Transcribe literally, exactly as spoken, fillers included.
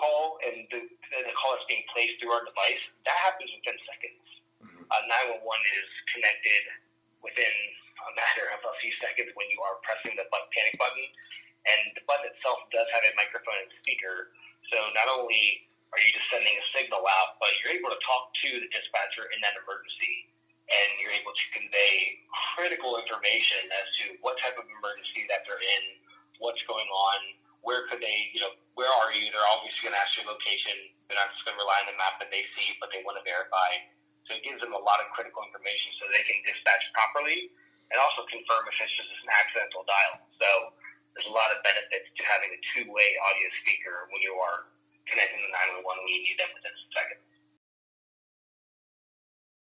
call and the, the call is being placed through our device, that happens within seconds. Mm-hmm. Uh, nine one one is connected within a matter of a few seconds when you are pressing the button, panic button. And the button itself does have a microphone and speaker. So not only are you just sending a signal out, but you're able to talk to the dispatcher in that emergency. And you're able to convey critical information as to what type of emergency that they're in, what's going on, where could they, you know, where are you? They're obviously going to ask your location. They're not just going to rely on the map that they see, but they want to verify. So it gives them a lot of critical information so they can dispatch properly and also confirm if it's just an accidental dial. So there's a lot of benefits to having a two-way audio speaker when you are connecting to nine one one when you need them within a second.